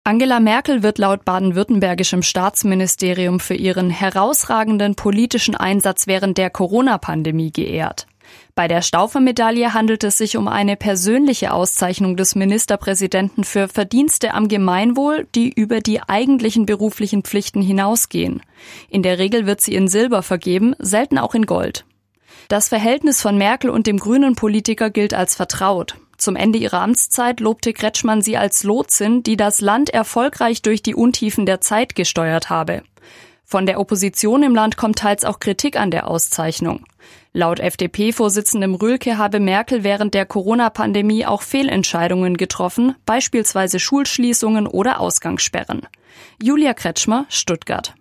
Angela Merkel wird laut baden-württembergischem Staatsministerium für ihren herausragenden politischen Einsatz während der Corona-Pandemie geehrt. Bei der Stauffer-Medaille handelt es sich um eine persönliche Auszeichnung des Ministerpräsidenten für Verdienste am Gemeinwohl, die über die eigentlichen beruflichen Pflichten hinausgehen. In der Regel wird sie in Silber vergeben, selten auch in Gold. Das Verhältnis von Merkel und dem grünen Politiker gilt als vertraut. Zum Ende ihrer Amtszeit lobte Kretschmann sie als Lotsin, die das Land erfolgreich durch die Untiefen der Zeit gesteuert habe. Von der Opposition im Land kommt teils auch Kritik an der Auszeichnung. Laut FDP-Vorsitzendem Rühlke habe Merkel während der Corona-Pandemie auch Fehlentscheidungen getroffen, beispielsweise Schulschließungen oder Ausgangssperren. Julia Kretschmer, Stuttgart.